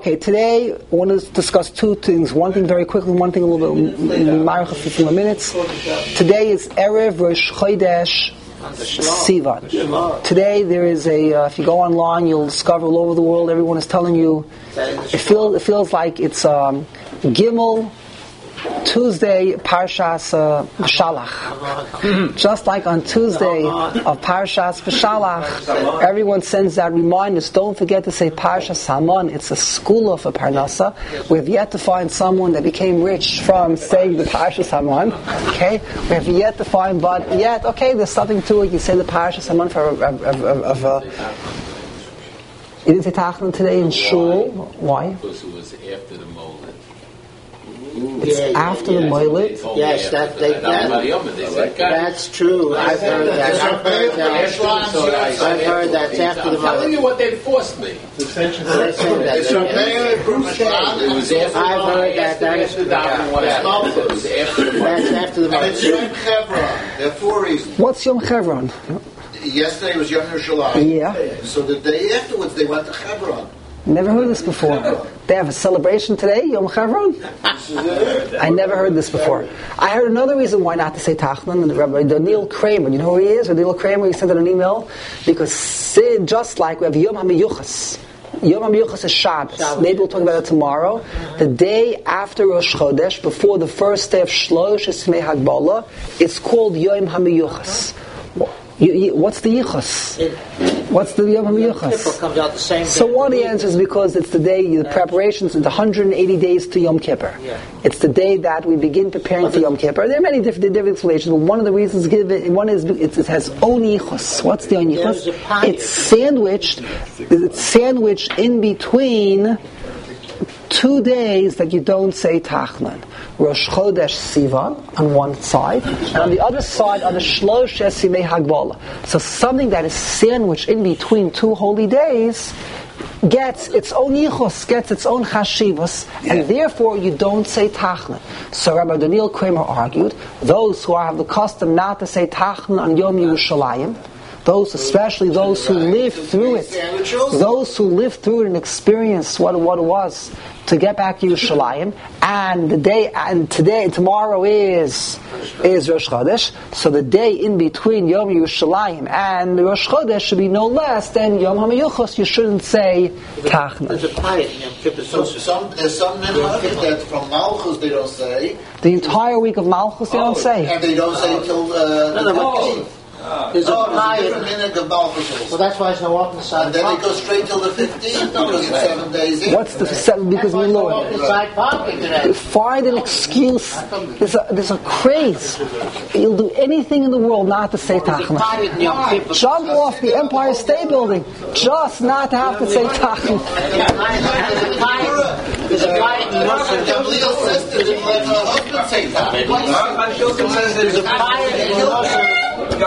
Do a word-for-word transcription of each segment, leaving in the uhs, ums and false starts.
Okay, today I want to discuss two things. One thing very quickly, one thing a little bit, a few more minutes. Today is Erev Rosh Chodesh Sivan. Today there is a, uh, if you go online, you'll discover all over the world, everyone is telling you, it feels, it feels like it's um, Gimel, Tuesday, Parshas uh, Shalach. Just like on Tuesday of Parshas Shalach, everyone sends out reminders. Don't forget to say Parshas Haman. It's a school of a Parnasa. We have yet to find someone that became rich from saying the Parshas Haman. Okay, we have yet to find, but yet, okay, there's something to it. You say the Parshas Haman for of, of, of, of uh, you didn't say Tachlan today in Shul. Why? Because it was after the Molid. It's yeah, after yeah, the Moiled? Yes, that, they, that, that's true. I've heard that. I've heard that. I've heard that after the I'm telling you what they forced me. I've heard that. That is That's after the It's Yom Chevron. There are four reasons. What's Yom Chevron? Yesterday was Yom Yerushalayim. Yeah. So the day afterwards they went to Chevron. Never heard this before. They have a celebration today, Yom Chevron? I never heard this before. I heard another reason why not to say Tachlan, and Rabbi Daniel Kramer. You know who he is? Daniel Kramer, he sent out an email. Because just like we have Yom HaMiyuchas. Yom HaMiyuchas is Shabbos. Maybe we'll talk about it tomorrow. The day after Rosh Chodesh, before the first day of Shlosh Yemei Hagbala, it's called Yom HaMiyuchas. You, you, what's the yichus? What's the Yom HaMiyuchas? Comes out the same day. So one of the answers is because it's the day, the preparations, it's one hundred eighty days to Yom Kippur. Yeah. It's the day that we begin preparing for Yom Kippur. There are many different, different explanations, but one of the reasons given, one is it has own yichus. What's the own yichus? It's sandwiched, it's sandwiched in between two days that you don't say Tachlan. Rosh Chodesh Sivan on one side, and on the other side are the Shlosh Yemei Hagbala. So something that is sandwiched in between two holy days gets its own yichus, gets its own chashivas, and therefore you don't say Tachlan. So Rabbi Daniel Kramer argued, those who have the custom not to say Tachlan on Yom Yerushalayim, those, especially those who live through it, those who live through it and experience what, what it was to get back to Yerushalayim, and the day, and today, tomorrow is is Rosh Chodesh. So the day in between Yom Yerushalayim and Rosh Chodesh should be no less than Yom HaMiyuchos. You shouldn't say Tachna. There's a piety in Yom Kippur. So some, there's some minhag that from Malchus they don't say. The entire week of Malchus they don't say. And they don't say until uh, the fifteenth. There's a Oh, piety. there's a different minhag of Malchus. Well, that's why it's no walking inside. And then it goes straight till the fifteenth because it's seven days in. What's the seven? Because we know it. Inside pocket today. Find an excuse. There's a, there's a craze. You'll do anything in the world not to say Tachna. Piety in Yom Kippur. Jump off the Empire State Building just not to have to say Tachna. There's a piety in Muslim. Gabriel's sister didn't let her husband say that. There's a piety in Muslim.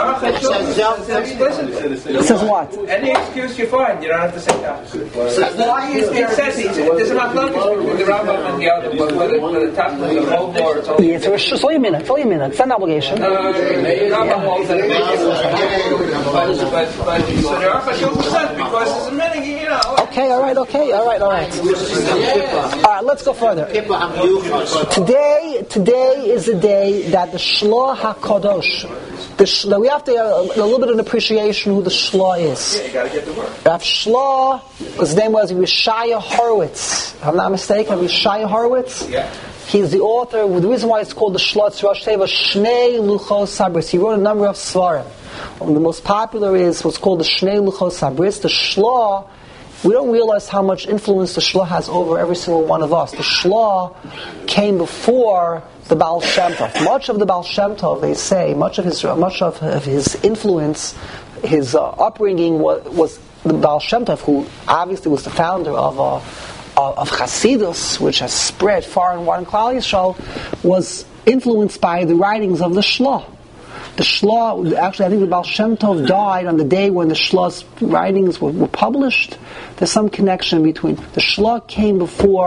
It says what? Any excuse you find, you don't have to say that. It says it. There's an apology between the Rambam and the other, but whether the top of the whole board or something. Yeah, it's a only a minute. It's only a minute. It's not an obligation. Uh, the Rambam holds that it but, but, but, so there are percent because there's a minute, you know. Okay, all right, okay, all right, all right. All right, let's go further. Today, today is the day that the Shloh HaKadosh, the Shloh, we have to have a, a little bit of an appreciation who the Shloh is. Yeah, you gotta get to work. Rav Shloh, his name was Yeshaya Horowitz. If I'm not mistaken, Yeshaya Horowitz. Yeah. He's the author. The reason why it's called the Shloh, it's Rosh Teva Shnei Luchos Sabris. He wrote a number of svarim. The most popular is what's called the Shnei Luchos Sabris. The Shloh, we don't realize how much influence the Shloh has over every single one of us. The Shloh came before the Baal Shem Tov. Much of the Baal Shem Tov, they say, much of his much of his influence, his uh, upbringing was, was the Baal Shem Tov, who obviously was the founder of uh, of Hasidus, which has spread far and wide in Klal Yisrael, was influenced by the writings of the Shloh. The Shloh, actually, I think the Baal Shem Tov died on the day when the Shloh's writings were, were published. There's some connection between the Shloh came before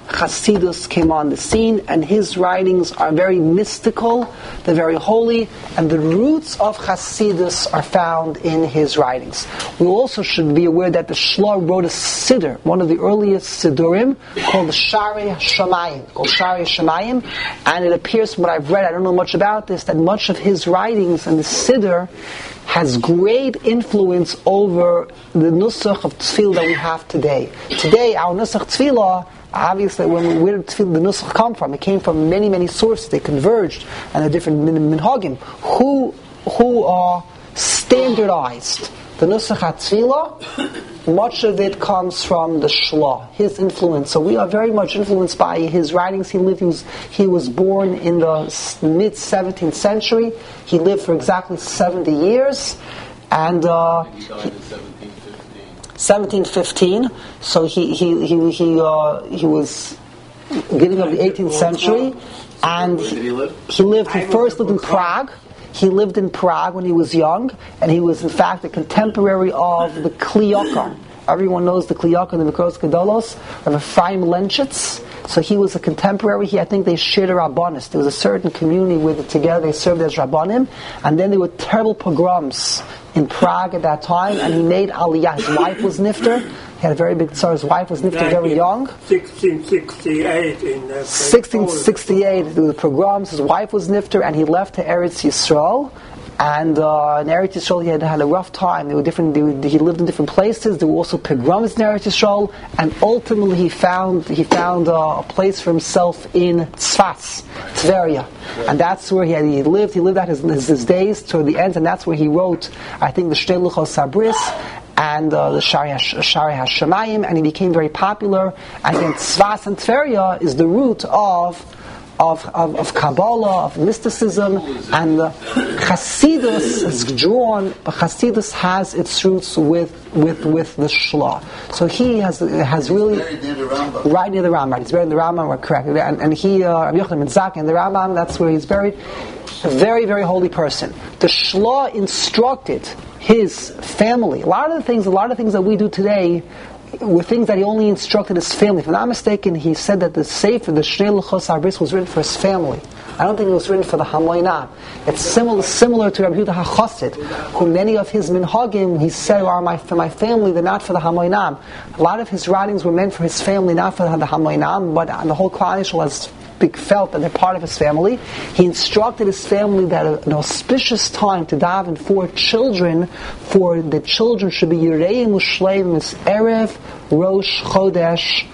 Hasidus came on the scene, and his writings are very mystical, they're very holy, and the roots of Hasidus are found in his writings. We also should be aware that the Shloh wrote a siddur, one of the earliest siddurim, called the Sharei Shamayim, called Sharei Shamayim, and it appears from what I've read, I don't know much about this, that much of his writings and the siddur has great influence over the nusach of tefillah that we have today. Today, our nusach tefillah, obviously, when we, where did the nusach come from? It came from many, many sources. They converged, and the different min, minhagim who who are standardized the nusach tefillah. Much of it comes from the Shloh, his influence. So we are very much influenced by his writings. He lived. He was, he was born in the mid seventeenth century. He lived for exactly seventy years, and uh, he died in seventeen fifteen. seventeen fifteen. So he he he he, uh, he was beginning of the eighteenth century, and Where did he live? he lived. He first lived in Prague. He lived in Prague when he was young, and he was in fact a contemporary of the Kli Yakar. Everyone knows the Kli Yakar, the Mikros Gedolos, of Ephraim Lenchitz. So he was a contemporary. He, I think they shared a Rabbanis. There was a certain community with it together. They served as Rabbanim, and then there were terrible pogroms in Prague at that time, and he made Aliyah. His wife was Nifter. He had a very big sorrow. His wife was Nifter very young. sixteen sixty-eight in uh, sixteen sixty-eight, there were pogroms. His wife was Nifter, and he left to Eretz Yisrael. And uh, in Eretz Yisrael, he had had a rough time. There were different. There were, he lived in different places. There were also pogroms in Eretz Yisrael, and ultimately he found he found uh, a place for himself in Tzfat, Tveria, and that's where he had, he lived. He lived out his, his, his days toward the end, and that's where he wrote, I think, the Shtei Luchos Sabris and uh, the Sharei HaShamayim, and he became very popular. And then Tzfat and Tveria is the root of. Of, of, of Kabbalah, of mysticism, and uh, Hasidus is drawn, but Hasidus has its roots with with, with the Shloh. So he has has really Very near the Rambam. right near the Rambam. He's buried in the Rambam, we're correct. And, and he, uh, Rabbi Yochanan ben Zakkai in the Rambam, that's where he's buried. A very, very holy person. The Shloh instructed his family. A lot of the things, a lot of things that we do today were things that he only instructed his family. If I'm not mistaken, he said that the Sefer, the Shnei Luchos Arbis, was written for his family. I don't think it was written for the Hamoinam. It's similar similar to Rabbi Yehuda HaChassid, who many of his minhagim, he said, are my, for my family, they're not for the Hamoinam. A lot of his writings were meant for his family, not for the Hamoinam, but the whole Klal Yisrael has felt that they're part of his family. He instructed his family that an auspicious time to daven for children, for the children should be Yireim Ushleim is Erev Rosh Chodesh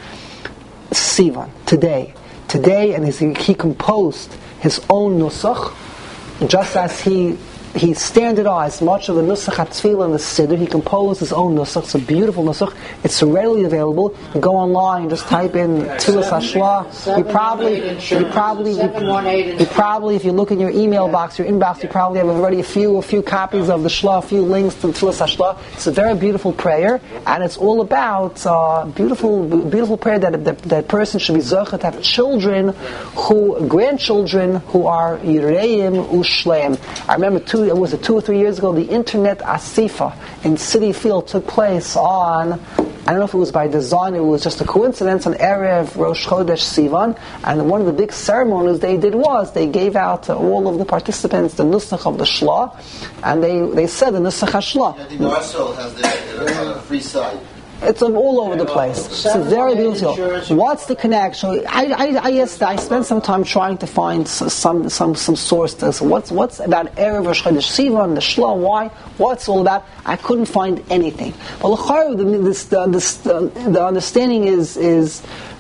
Sivan, today. Today, and he, he composed his own nusach, just as he he standardized much of the nusach HaTefillah and the Siddur. He composed his own nusach. It's a beautiful nusach. It's readily available. You go online, just type in Tfilas Hashla. You probably, you probably, you, you probably, if you look in your email box, your inbox, you probably have already a few, a few copies of the Shla, a few links to Tfilas Hashla. It's a very beautiful prayer, and it's all about uh, beautiful, beautiful prayer that that, that person should be zocher to have children, who grandchildren who are Yireim Ushleim. I remember two. It was two or three years ago. The Internet Asifa in City Field took place on, I don't know if it was by design, it was just a coincidence, on Erev Rosh Chodesh Sivan, and one of the big ceremonies they did was they gave out to all of the participants the nusach of the Shla, and they, they said the nusach HaShla. I think Arsenal has the uh, free side. It's all over the place. It's a very beautiful. What's the connection? I, I, I, yes, I spent some time trying to find some some some source to so what's what's about Erev Rosh Chodesh Sivan, the Shla, why? What's all about? I couldn't find anything. But l'chayr, the this the, this, the, the understanding is is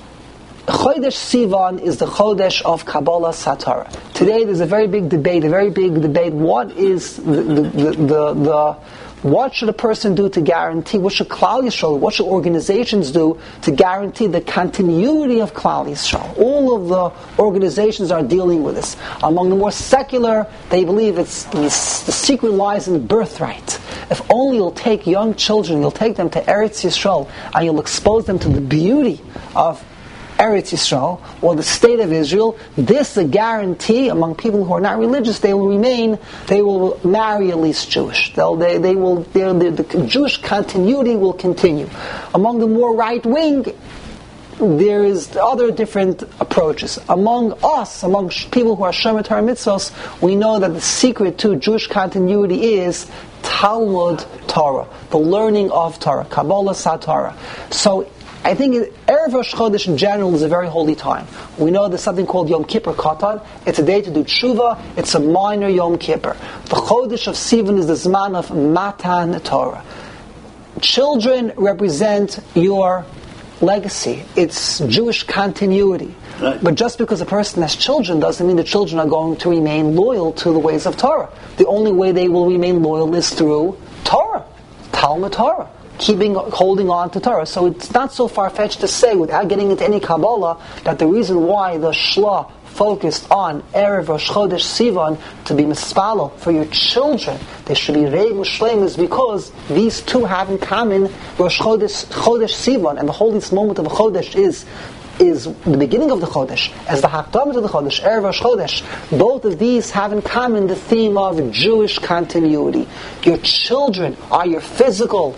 Chodesh Sivan is the Chodesh of Kabbalah Satara. Today, there's a very big debate. A very big debate. What is the the the, the, the What should a person do to guarantee, what should Klal Yisrael, what should organizations do to guarantee the continuity of Klal Yisrael? All of the organizations are dealing with this. Among the more secular, they believe it's, it's the secret lies in birthright. If only you'll take young children, you'll take them to Eretz Yisrael, and you'll expose them to the beauty of Eretz Yisrael, or the state of Israel, this is a guarantee among people who are not religious. They will remain, they will marry at least Jewish. They'll, they, they will, the Jewish continuity will continue. Among the more right wing, there is other different approaches. Among us, among sh- people who are Shomer Torah Mitzvos, we know that the secret to Jewish continuity is Talmud Torah, the learning of Torah, Kabbalah Satorah. So I think Erev Rosh Chodesh in general is a very holy time. We know there's something called Yom Kippur Katan. It's a day to do tshuva. It's a minor Yom Kippur. The Chodesh of Sivan is the Zman of Matan Torah. Children represent your legacy. It's Jewish continuity. Right. But just because a person has children doesn't mean the children are going to remain loyal to the ways of Torah. The only way they will remain loyal is through Torah, Talmud Torah, keeping, holding on to Torah. So it's not so far-fetched to say, without getting into any Kabbalah, that the reason why the Shla focused on Erev Rosh Chodesh Sivan to be mispalel for your children, they should be Reig U'Shleim, is because these two have in common Rosh Chodesh, Chodesh Sivan, and the holiest moment of the Chodesh is is the beginning of the Chodesh, as the Hakdamah to the Chodesh, Erev Rosh Chodesh. Both of these have in common the theme of Jewish continuity. Your children are your physical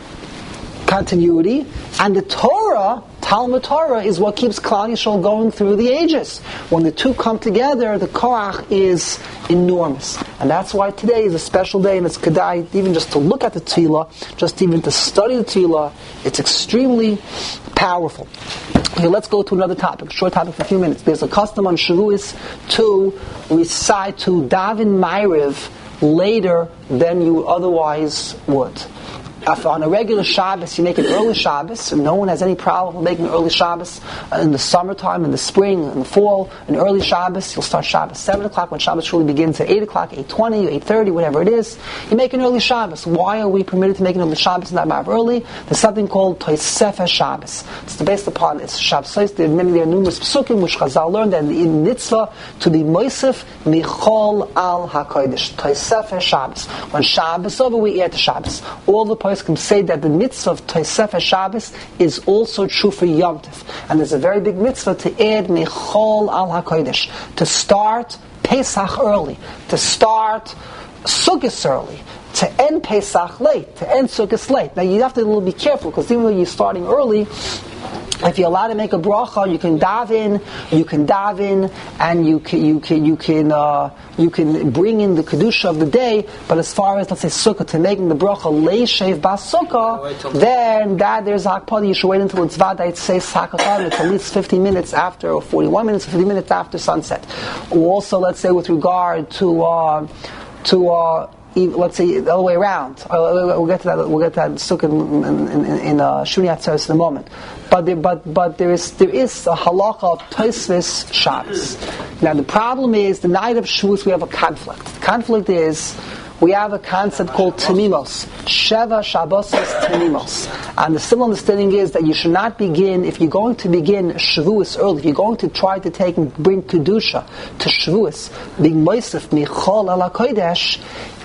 continuity, and the Torah, Talmud Torah, is what keeps Klal Yisrael going through the ages. When the two come together, the koach is enormous. And that's why today is a special day, and it's kedai, even just to look at the Tefillah, just even to study the Tefillah, it's extremely powerful. Okay, let's go to another topic, a short topic for a few minutes. There's a custom on Shavuos to recite, to daven Ma'ariv later than you otherwise would. If on a regular Shabbos you make an early Shabbos, and no one has any problem with making an early Shabbos in the summertime, in the spring, in the fall, an early Shabbos, you'll start Shabbos seven o'clock when Shabbos truly begins at eight o'clock, eight twenty, eight thirty, whatever it is. You make an early Shabbos. Why are we permitted to make an early Shabbos and not Ma'ariv early? There's something called Tosefes Shabbos. It's based upon its Shabbos. There are many, there are numerous psukim which Chazal learned that in mitzvah to be moisef michol al hakodesh. Tosefes Shabbos. When Shabbos over, we add to Shabbos. All the can say that the mitzvah of Tosefes Shabbos is also true for Yom Tov. And there's a very big mitzvah to add Michol al HaKodesh, to start Pesach early, to start Sukkot early, to end Pesach late, to end Sukkot late. Now you have to be careful, because even though you're starting early, if you're allowed to make a bracha, you can daven, you can daven, and you can you can you can uh, you can bring in the kedusha of the day. But as far as, let's say, sukkah, to making the bracha leishev bas sukkah, then that there's hakpada. You should wait until it's vada. It says hakatan. It's at least fifty minutes after, or forty-one minutes, fifty minutes after sunset. Also, let's say with regard to uh, to uh, let's say the other way around. We'll get to that. We'll get to that sukkah in in, in, in uh, Shuni Atzeres in a moment. But there, but but there is there is a halacha of Tosefes Shabbos. Now the problem is the night of Shavuos we have a conflict. The conflict is we have a concept called Temimos, Sheva Shabbosos Temimos, and the simple understanding is that you should not begin, if you're going to begin Shavuos early, if you're going to try to take and bring kedusha to Shavuos, being moisef michol ala kodesh.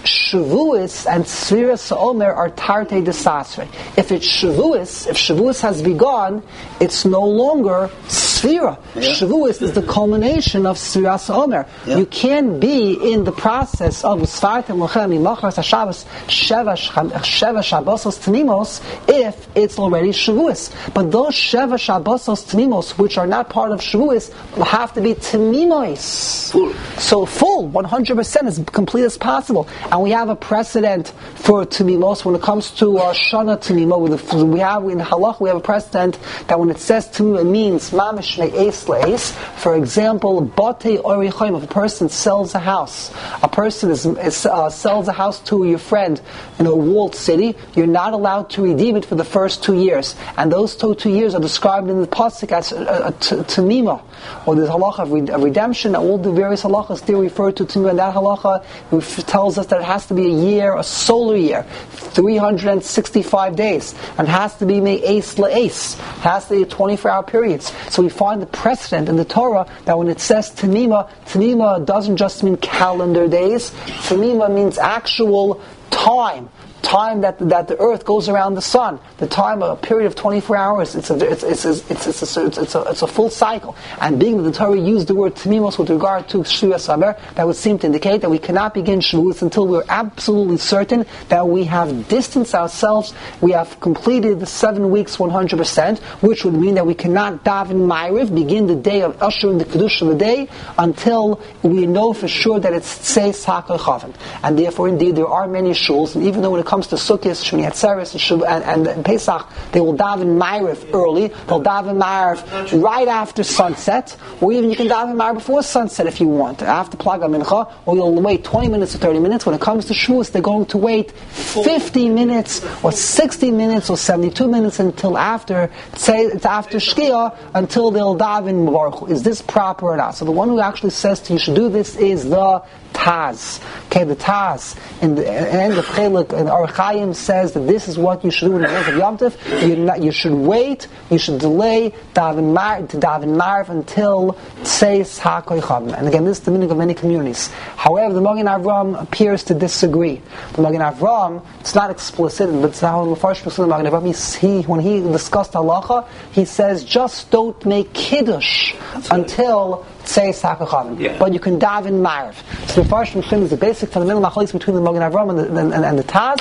Shavuos and Sfiras Omer are Tarte Desasre. If it's Shavuos, if Shavuos has begun, it's no longer Sfira. Yeah. Shavuos is the culmination of Sfiras Omer. Yeah. You can't be in the process of Sfartem Lochem Imachras HaShabbos Sheva Shabbosos Temimos if it's already Shavuos. But those Sheva Shabbosos Temimos, which are not part of Shavuos, will have to be Temimos. Full. So full, one hundred percent, as complete as possible. And we have a precedent for Temimos when it comes to uh, Shana Temimos. We have in Halach we have a precedent that when it says Temimos, it means Mamish Me'es Le'es. For example, Bate Ori Chaim. If a person sells a house, a person is, is, uh, sells a house to your friend in a walled city, you're not allowed to redeem it for the first two years. And those two, two years are described in the pasuk as a Temimah, or the halacha of, re- of redemption. All the various halachas they refer to Temimah. And that halacha tells us that it has to be a year, a solar year, three hundred sixty-five days, and it has to be me'es le'es. It has to be twenty-four hour periods. So we find the precedent in the Torah that when it says Temimah, Temimah doesn't just mean calendar days. Temimah means actual time. time that that the earth goes around the sun, the time a period of twenty-four hours, it's a it's it's it's it's, it's, a, it's, a, it's a full cycle. And being that the Torah used the word Tamimos with regard to Shvuas Saber, that would seem to indicate that we cannot begin Shavuos until we're absolutely certain that we have distanced ourselves, we have completed the seven weeks one hundred percent, which would mean that we cannot daven Ma'ariv, begin the day of ushering the Kedusha of the day, until we know for sure that it's Tzeis HaKol Chavan. And therefore, indeed, there are many shuls, and even though when it comes to Sukkot, Shmini Atzeres, and, and, and Pesach, they will daven Ma'ariv early, they'll daven Ma'ariv right after sunset, or even you can daven Ma'ariv before sunset if you want, after Plaga Mincha, or you'll wait twenty minutes or thirty minutes. When it comes to Shavuos, they're going to wait fifty minutes, or sixty minutes, or seventy-two minutes until after, say it's after Shkia, until they'll daven Baruch Hu. Is this proper or not? So the one who actually says to you should do this is the Taz. Okay, the Taz in the end of Chelik, and Aruch Chaim says that this is what you should do in the month of Yom Tov. You, not, you should wait, you should delay daven mar, to daven Marv until Tzeis HaKol Chavan. And again, this is the meaning of many communities. However, the Magen Avram appears to disagree. The Magen Avram, it's not explicit, but it's how in the first person of the Magen Avram, he, when he discussed halacha, he says just don't make Kiddush until Tzeis HaKol Chavan. Yeah. But you can daven Marv. So the first one is the basic fundamental machlokes between the Magen Avram and the, and, and, and the Taz.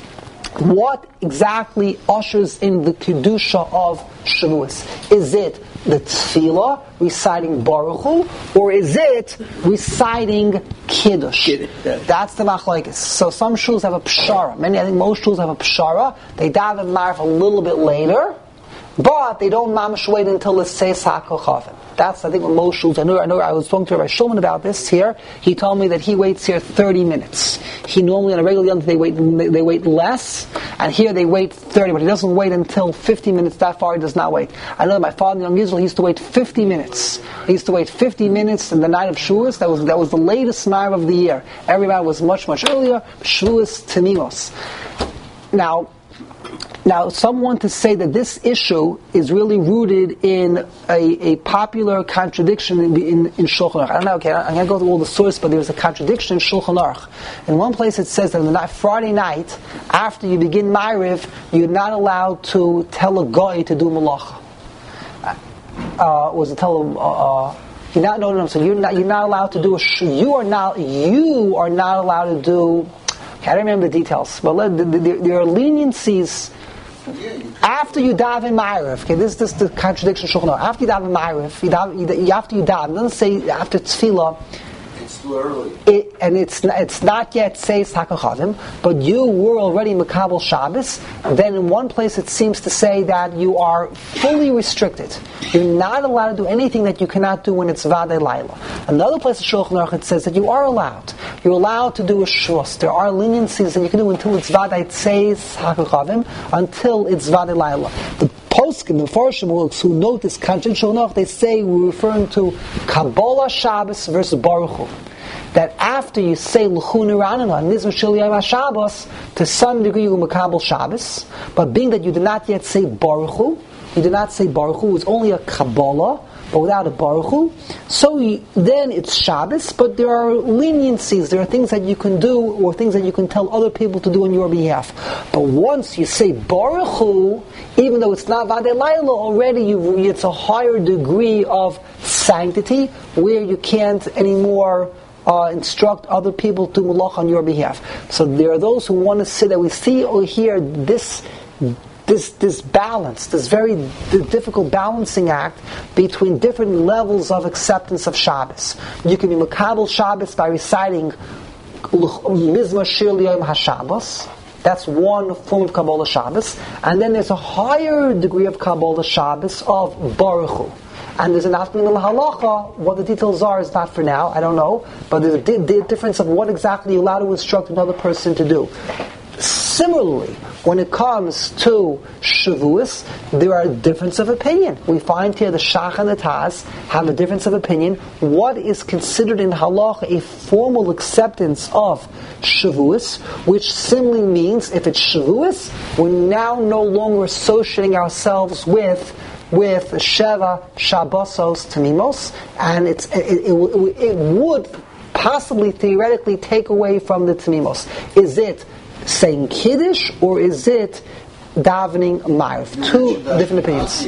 What exactly ushers in the Kedusha of Shavuos? Is it the Tefillah, reciting Baruch Hu, or is it reciting Kiddush? That's the machlokes. So some shuls have a pshara. Many, I think most shuls have a pshara. They daven Marv a little bit later, but they don't mamash wait until the Tzeis HaKol Chavan. That's, I think, what most shuls. I know, I know. I was talking to Rabbi Shulman about this here. He told me that he waits here thirty minutes. He normally on a regular Yom Tov they wait they wait less, and here they wait thirty. But he doesn't wait until fifty minutes. That far, he does not wait. I know that my father in Young Israel, he used to wait fifty minutes. He used to wait fifty minutes in the night of Shavuos. That was that was the latest Ma'ariv of the year. Every night was much much earlier. Shavuos Tamimos. Now. Now, some want to say that this issue is really rooted in a, a popular contradiction in, in, in Shulchan Aruch. I don't know, okay, I'm going to go through all the sources, but there's a contradiction in Shulchan Aruch. In one place it says that on the night, Friday night, after you begin Ma'ariv, you're not allowed to tell a goy to do malacha. Uh, was it tell him... Uh, uh, you're not, no, no, no, so you're not, you're not allowed to do a... Sh- you are not, you are not allowed to do... Okay, I don't remember the details, but let, the, the, the, there are leniencies... After you daven Ma'ariv, okay, this, this is the contradiction. After you daven Ma'ariv, you daven, you, after you daven, it doesn't say after Tefillah. It's too early. It, and it's not, it's not yet Tzeis HaKol Chavan, but you were already Makabel Shabbos. Then in one place it seems to say that you are fully restricted. You're not allowed to do anything that you cannot do when it's Vadei Laila. Another place in Shulchan Aruch it says that you are allowed. You're allowed to do a shus. There are leniencies that you can do until it's Vadei Tzeis HaKol Chavan, until it's Vadei Laila. The Poskim, the Farshim who note this contradiction, they say we're referring to Kabbalah Shabbos versus Baruch Hu. That after you say L'chu Niranana and Nizma Shil Yom HaShabbos, to some degree you Makabel Shabbos, but being that you did not yet say Baruch Hu, you did not say Baruch Hu, it's only a Kabbalah, but without a Baruch Hu, so you, then it's Shabbos, but there are leniencies, there are things that you can do, or things that you can tell other people to do on your behalf. But once you say Baruch Hu, even though it's not Vadei Laila, already you, it's a higher degree of sanctity, where you can't anymore Uh, instruct other people to malach on your behalf. So there are those who want to say that we see or hear this this this balance, this very difficult balancing act between different levels of acceptance of Shabbos. You can be Makabel Shabbos by reciting Mizmor Shir Yom HaShabbos. That's one form of Kabbalah Shabbos. And then there's a higher degree of Kabbalah Shabbos of Baruch Hu. And there's an afternoon halacha. What the details are is not for now. I don't know. But there's a di- di- difference of what exactly you're allowed to instruct another person to do. Similarly, when it comes to Shavuos, there are a difference of opinion. We find here the Shach and the Taz have a difference of opinion. What is considered in halacha a formal acceptance of Shavuos, which simply means if it's Shavuos, we're now no longer associating ourselves with with Sheva Shabbosos Tamimos, and it's, it, it, it would possibly theoretically take away from the Tamimos. Is it saying Kiddush, or is it davening Ma'ariv? Two different opinions.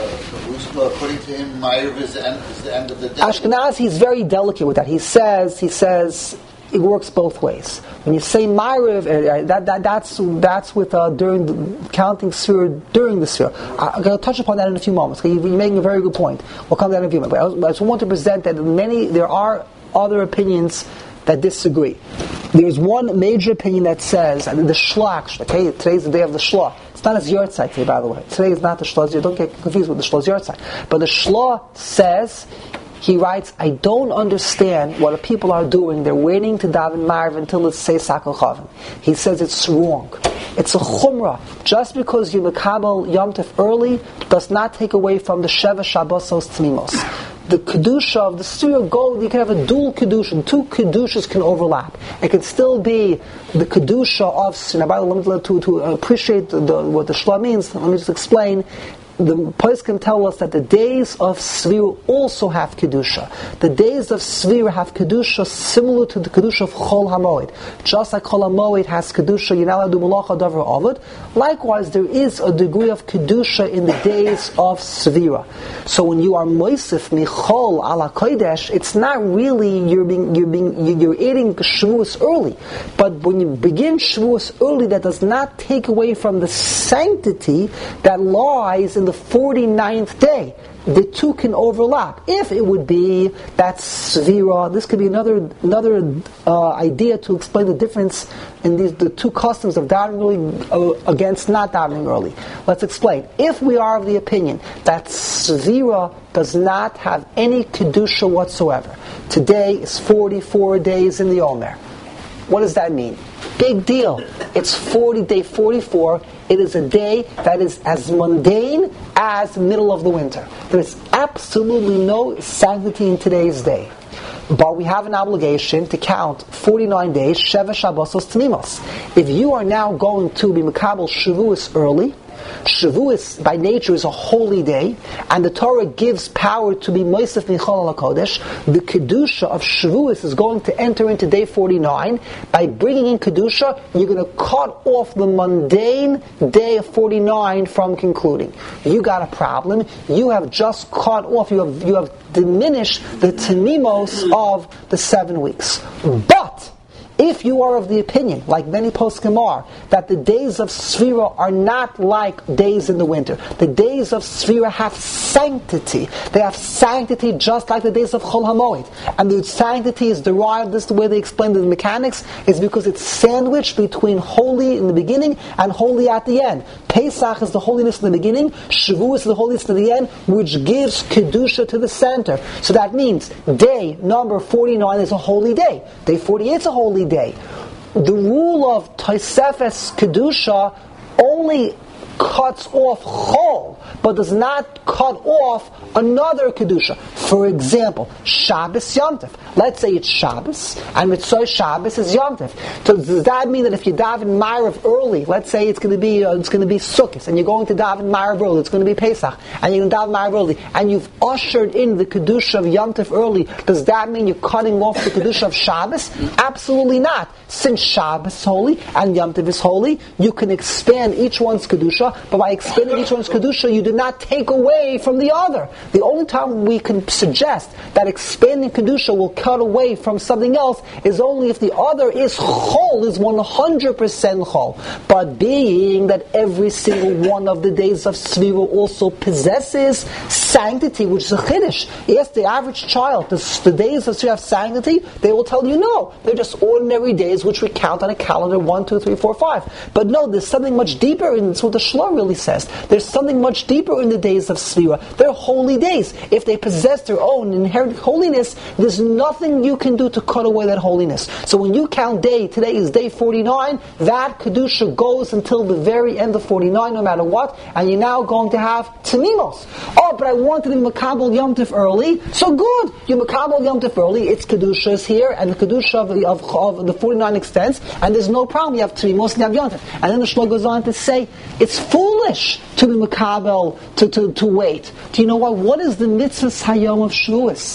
According to him, Ma'ariv is the end, is the end of the day. Ashkenazi is very delicate with that. He says, he says, it works both ways. When you say Ma'ariv, uh, that, that that's that's with uh, during the, counting Sfira during the Sfira. I'm going to touch upon that in a few moments. You're making a very good point. We'll come to that in a few moments. But I just want to present that many there are other opinions that disagree. There's one major opinion that says, and the Shlach, okay, today's the day of the Shlah. It's not his Yortzeit today, by the way. Today is not the Shlah's. Don't get confused with the Shlah's Yortzeit. But the Shlah says, he writes, I don't understand what the people are doing. They're waiting to daven Ma'ariv until it's say Sakal Chavim. He says it's wrong. It's a chumrah. Just because you makabel Yom Tov early does not take away from the Sheva Shabbosos Tmimos. The kedusha of the Sfira go. You can have a dual kedusha. Two kedushas can overlap. It can still be the kedusha of Sfira. By the way, to to appreciate the, the, what the Shlah means, let me just explain. The poskim tell us that the days of Sfira also have Kedusha. The days of Sfira have Kedusha similar to the Kedusha of Chol HaMoed. Just like Chol HaMoed has Kedusha, Yinala Du Malacha Davar Ovid. Likewise, there is a degree of Kedusha in the days of Sfira. So when you are Moisef Michol Ala Kodesh, it's not really you're being you're being you're eating Shavuos early. But when you begin Shavuos early, that does not take away from the sanctity that lies in the forty-ninth day. The two can overlap. If it would be that Svira, this could be another another uh, idea to explain the difference in these the two customs of davening early uh, against not davening early. Let's explain. If we are of the opinion that Svira does not have any Kedusha whatsoever, today is forty-four days in the Omer. What does that mean? Big deal. It's forty, day forty-four. It is a day that is as mundane as the middle of the winter. There is absolutely no sanctity in today's day. But we have an obligation to count forty-nine days, Sheva Shabbosos Tmimos. If you are now going to be Makabel Shavuos early, Shavuos by nature is a holy day, and the Torah gives power to be Moisef Michol Ala Kodesh. The Kedusha of Shavuos is going to enter into day forty-nine. By bringing in Kedusha, you're going to cut off the mundane day of forty-nine from concluding. You got a problem. You have just cut off, you have, you have diminished the Temimos of the seven weeks. But if you are of the opinion, like many poskim are, that the days of Sfira are not like days in the winter. The days of Sfira have sanctity. They have sanctity just like the days of Chol HaMoed. And the sanctity is derived, this is the way they explain the mechanics, is because it's sandwiched between holy in the beginning and holy at the end. Pesach is the holiness in the beginning, Shavuos is the holiness in the end, which gives Kedusha to the center. So that means day number forty-nine is a holy day. Day forty-eight is a holy day. The rule of Tosefes Kedusha only cuts off Chol, but does not cut off another Kedusha. For example, Shabbos Yom Tov. Let's say it's Shabbos, and Mitzvah Shabbos is Yom Tov. So does that mean that if you daven Ma'ariv early, let's say it's going to be uh, it's going to be Sukkot, and you're going to daven Ma'ariv early, it's going to be Pesach, and you're going to daven Ma'ariv early, and you've ushered in the Kedusha of Yom Tov early, does that mean you're cutting off the Kedusha of Shabbos? Absolutely not. Since Shabbos is holy and Yom Tov is holy, you can expand each one's Kedusha, but by expanding each one's Kedusha, you do not take away from the other. The only time we can suggest that expanding Kedusha will cut away from something else is only if the other is Chol, is one hundred percent Chol. But being that every single one of the days of Sfira also possesses sanctity, which is a Chiddush. Yes, the average child, the, the days of Sfira have sanctity, they will tell you no. They're just ordinary days which we count on a calendar, one, two, three, four, five. But no, there's something much deeper, and that's what the Shlah really says. There's something much deeper in the days of Sfira. They're holy days. If they possess their own inherent holiness, there's nothing you can do to cut away that holiness. So when you count day, today is day forty-nine, that Kedusha goes until the very end of forty-nine, no matter what, and you're now going to have Temimos. Oh, but I wanted to be Makabel Yom Tov early, so good! You Makabel Yom Tov early, it's Kedusha is here, and the Kedusha of the, of, of the forty-nine extends, and there's no problem, you have Temimos and you have Yom Tov. And then the Shlomo goes on to say, it's foolish to be Makabel, to, to, to wait. Do you know what? What is the mitzvah Hayom of Shavuos?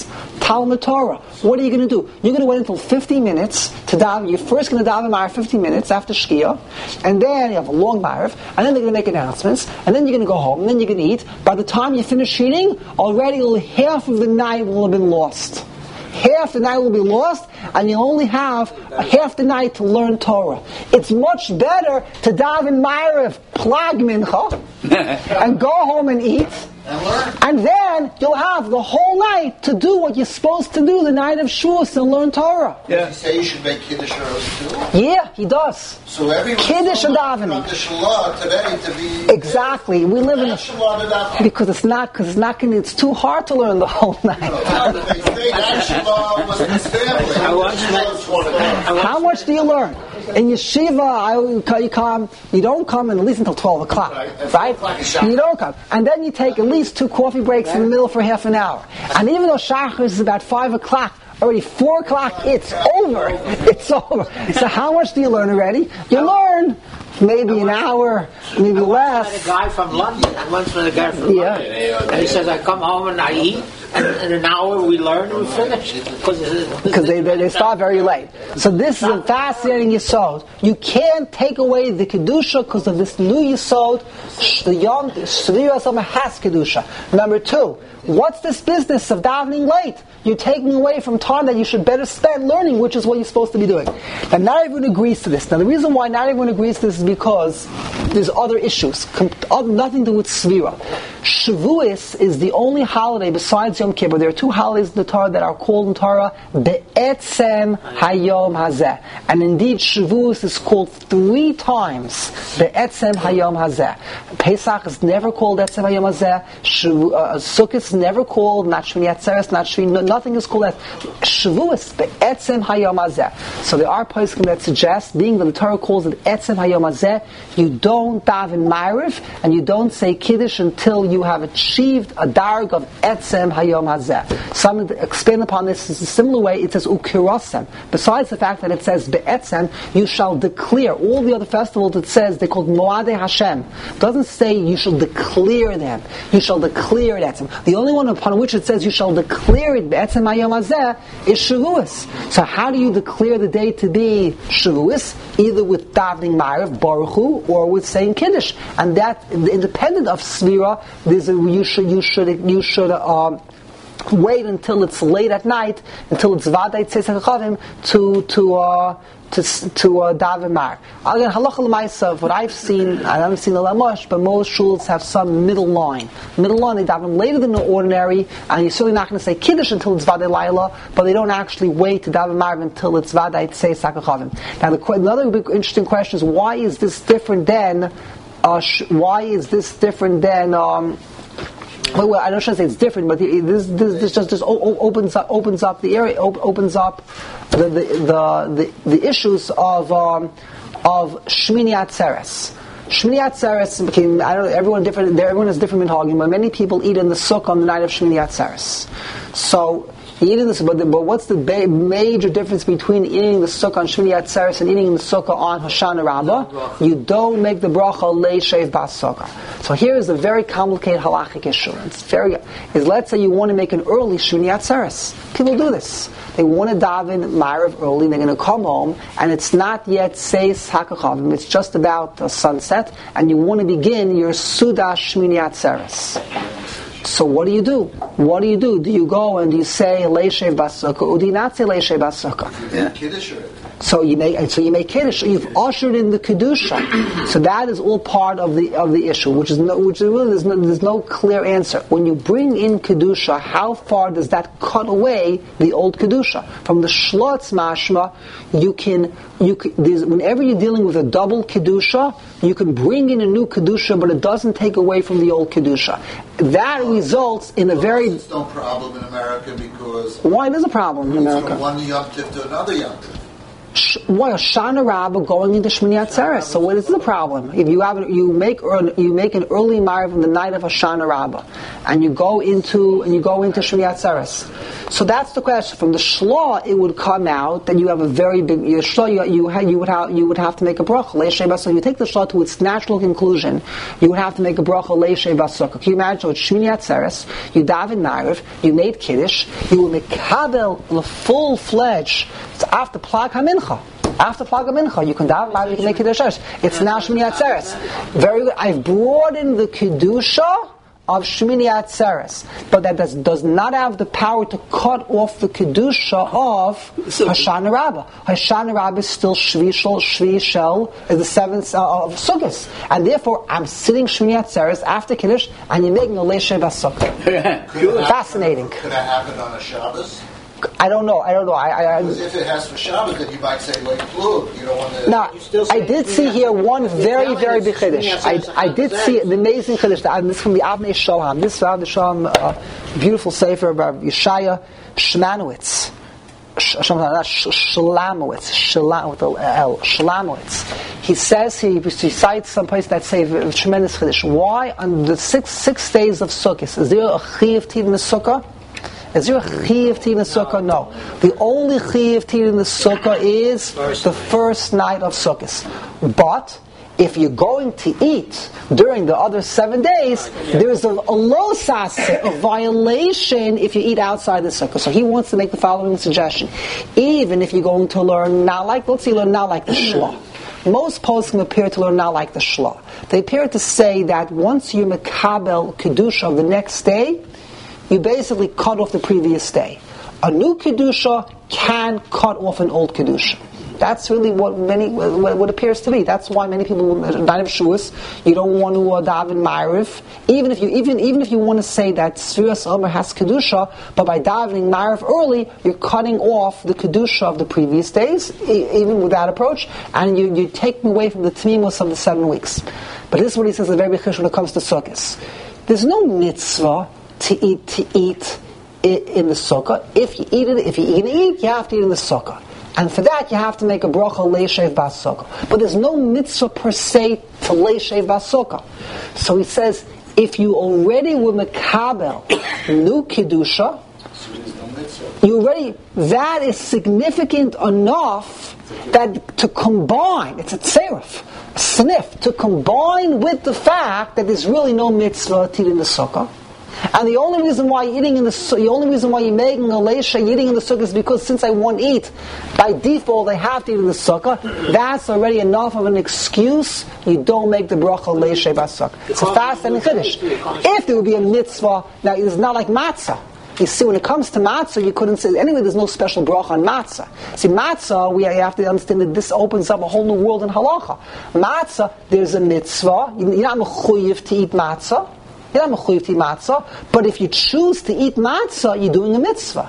Talmud Torah. What are you going to do? You're going to wait until fifty minutes to daven. You're first going to daven Ma'ariv fifty minutes after Shkia, and then you have a long Ma'ariv, and then they're going to make announcements, and then you're going to go home, and then you're going to eat. By the time you finish eating, already half of the night will have been lost. Half the night will be lost, and you only have half the night to learn Torah. It's much better to daven Ma'ariv, plag mincha, and go home and eat, and then you'll have the whole night to do what you're supposed to do the night of Shavuos and learn Torah. Yeah. Did he say you should make Kiddush early too? Yeah, he does. So everyone Kiddush and davening. The Shalah today to be exactly. We live in a because it's not because it's not gonna, it's too hard to learn the whole night. They say that Shalah was his family. How much do you learn? In yeshiva, I, you come, you don't come in at least until twelve o'clock, right? You don't come, and then you take at least two coffee breaks in the middle for half an hour. And even though Shachar is about five o'clock, already four o'clock, it's over. It's over. So how much do you learn already? You learn maybe an hour, maybe less. I met a guy from London. I once met a guy from yeah. London, and he says, "I come home and I eat." And in an hour we learn and we finish. Because they, they, they start very late. So this is a fascinating yesod. You can't take away the Kedusha because of this new yesod. The young Shvira Soma has Kedusha. Number two, what's this business of davening late? You're taking away from time that you should better spend learning, which is what you're supposed to be doing. And not everyone agrees to this. Now the reason why not everyone agrees to this is because there's other issues. Nothing to do with Shvira. Shavuos is the only holiday besides Yom Kippur. There are two holidays in the Torah that are called in Torah Be'etzem Hayom Hazeh. And indeed Shavuos is called three times Be'etzem Hayom Hazeh. Pesach is never called Etzem Hayom Hazeh. uh, Sukkot is never called, not Shmini Atzeres, not Shmini, no, nothing is called that. Shavuos Be'etzem Hayom Hazeh. So there are poskim that suggest, being that the Torah calls it Etzem Hayom Hazeh, you don't daven Ma'ariv and you don't say Kiddush until you have achieved a darg of Etzem Hayom Hazeh. Some expand upon this in a similar way. It says Ukirosem. Besides the fact that it says Be'etzem, you shall declare. All the other festivals it says, they're called Moadei Hashem. It doesn't say you shall declare them. You shall declare Etzem. The only one upon which it says you shall declare it Be'etzem Hayom Hazeh is Shavuos. So how do you declare the day to be Shavuos? Either with davening Ma'ariv, Baruch Hu, or with saying Kiddush. And that, independent of Svira, there's a, you should, you should, you should, um, wait until it's late at night, until it's Vadai Tzei Sakachavim to, to, uh, to, to, uh, daven Mar. Again, halacha l'maisa, what I've seen, I haven't seen a lot much, but most shuls have some middle line. Middle line, they daven later than the ordinary, and you're certainly not going to say Kiddush until it's Vadai Laila, but they don't actually wait to daven Mar until it's Vadai Tzei Sakachavim. Now, the, another big interesting question is, why is this different than, uh, sh- why is this different than, um, Well, well, I don't should say it's different, but the, this, this, this just just opens up opens up the area, op- opens up the the, the the the issues of um, of Shmini Atzeres. Shmini Atzeres became, I don't know, everyone different. Everyone has different minhagim, but many people eat in the sukkah on the night of Shmini Atzeres. So. Eating this, but, the, but what's the ba- major difference between eating the sukkah on Shmini Atzeres and eating the sukkah on Hoshana Rabbah? You don't make the bracha leishev bas sukkah. So here is a very complicated halachic issue. It's very is let's say you want to make an early Shmini Atzeres. People do this. They want to daven Ma'ariv early. They're going to come home, and it's not yet Seis Hakachavim. It's just about uh, sunset, and you want to begin your Sudah Shmini Atzeres. So what do you do? What do you do? Do you go and do you say Leishev Basukah, or do you not say Leishev Basukah? Yeah. Kiddush. So you make so you make Kiddush. You've ushered in the Kedusha. So that is all part of the of the issue, which is no, which is really there's no, there's no clear answer. When you bring in Kedusha, how far does that cut away the old Kedusha? From the Shlotz Mashma, you can you can, whenever you're dealing with a double Kedusha, you can bring in a new Kedusha, but it doesn't take away from the old Kedusha. That results in a very... There's no problem in America because... Why there's a problem in America? From one Yom Tif to another Yom Tif. What a Shana Rabbah going into Shmini Atzeres. So what is the problem? If you have you make you make an early Ma'ariv on the night of a Shana Rabbah, and you go into and you go into Shmini Atzeres. So that's the question. From the Shlah, it would come out that you have a very big your Shlah. You you, ha, you would have you would have to make a bracha. So you take the Shlah to its natural conclusion. You would have to make a bracha leishei basukah. Can you imagine? So it's Shmini Atzeres. You daven Ma'ariv. You made Kiddush. You will make kabel the full fledged. It's after Plag HaMincha. After Plag HaMincha, you can daven Ma'ariv, you can make Kiddush. It's now Shmini Atzeres. Very good. I've brought in the Kedusha of Shmini Atzeres, but that does, does not have the power to cut off the Kedusha of Hoshana Rabbah. Hoshana Rabbah is still Shvi Shel, Shvi Shel, is the seventh uh, of Sukkot. And therefore, I'm sitting Shmini Atzeres after Kiddush, and you're making a Leishei Basukah. Fascinating. Could that happen on a Shabbos? I don't know. I don't know. I, I, because if it has for Shabbos, then you might say like plug. You don't want to. Now, I did see here one very, very big chiddush. I, I did see the amazing chiddush. This is from the Avnei Shoham. This is Avnei Shoham, uh, beautiful sefer by Yeshaya Shmanowitz. Shlamowitz, Shlam with the L, Shlamowitz. He says he, he cites some place that say a tremendous chiddush. Why on the six six days of Sukkot is there a chiyuv tid in the Sukkah? Is there a chiyuv tid in the Sukkah? No. The only chiyuv tid in the Sukkah is the first night of Sukkot. But if you're going to eat during the other seven days, there's a, a losas, a violation if you eat outside the Sukkah. So he wants to make the following suggestion. Even if you're going to learn not like, let's say learn not like the Shlah. Most poskim appear to learn not like the Shlah. They appear to say that once you mekabel kedusha of the next day, you basically cut off the previous day. A new kedusha can cut off an old kedusha. That's really what many what, what appears to be. That's why many people night of Shavuos, you don't want to uh, daven Ma'ariv, even if you even even if you want to say that Sfiras Omer has kedusha, but by davening Ma'ariv early, you're cutting off the kedusha of the previous days, e- even with that approach, and you, you're taking away from the tmimus of the seven weeks. But this is what he says is very big when it comes to Sukkot. There's no mitzvah to eat to eat in the sukkah. If you eat it, if you're going to eat, you have to eat in the sukkah, and for that you have to make a bracha leishev basukah. But there's no mitzvah per se to leishev basukah. So he says, if you already were mekabel new kedusha, you already that is significant enough that to combine, it's a tzeruf, a sniff, to combine with the fact that there's really no mitzvah to eat in the sukkah. And the only reason why you're eating in the the only reason why you're making a leisha eating in the sukkah is because since I want to eat, by default I have to eat in the sukkah. That's already enough of an excuse. You don't make the bracha leisha basukah. It's a fast and a chiddush. If there would be a mitzvah, now it's not like matzah. You see, when it comes to matzah, you couldn't say anyway. There's no special bracha on matzah. See, matzah, we have to understand that this opens up a whole new world in halacha. Matzah, there's a mitzvah. You're not mechuyev to eat matzah. You're not mechuyev to eat matzah. But if you choose to eat matzah, you're doing a mitzvah.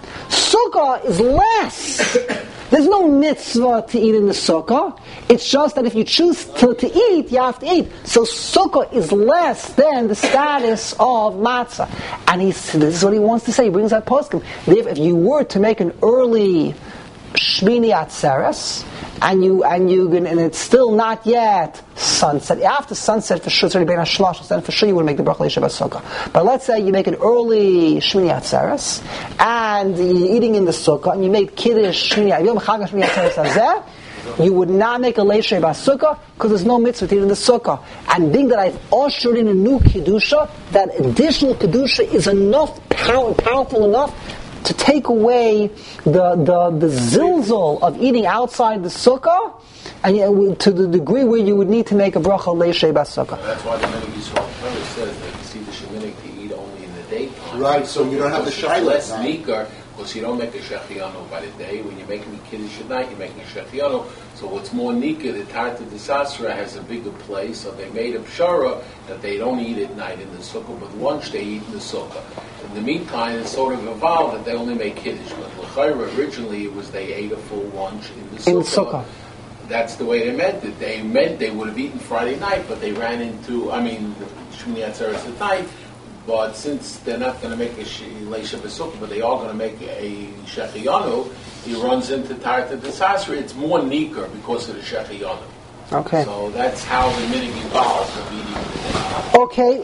Sukkah is less. There's no mitzvah to eat in the sukkah. It's just that if you choose to, to eat, you have to eat. So sukkah is less than the status of matzah. And he's, this is what he wants to say. He brings that poskim. If you were to make an early Shmini Atzeres, and you and you and it's still not yet sunset. After sunset, for sure, it's already been a shlosh. Then for sure you would make the bracha leishev basukah. But let's say you make an early Shmini Atzeres, and you're eating in the sukkah, and you make kiddush Shmini Atzeres. You would not make a leishev basukah because there's no mitzvah to eat in the sukkah. And being that I've ushered in a new kedusha, that additional kedusha is enough power, powerful enough to take away the the, the zilzal of eating outside the sukkah, and you know, to the degree where you would need to make a bracha leishev basukah. That's why the Minhag Yisrael says that you see the sheminik to eat only in the daytime. Right, so you don't have the shayla. Less nikar, because you don't make a shechianu by the day. When you're making the kiddush at night, you're making a shechianu. So what's more nikar, the Tarta de Sasra has a bigger place, so they made a pshara that they don't eat at night in the sukkah, but lunch they eat in the sukkah. In the meantime, it's sort of evolved that they only make kiddush. But l'chayra, originally it was they ate a full lunch in the sukkah. In sukkah. That's the way they meant it. They meant they would have eaten Friday night, but they ran into, I mean, Shmini Atzeres at night. but since they're not going to make a Leisha Besukah, but they are going to make a Shechiyanu, he runs into Tarta Desasra. It's more Niker because of the Shechiyanu. Okay. So that's how the minig evolves. Okay.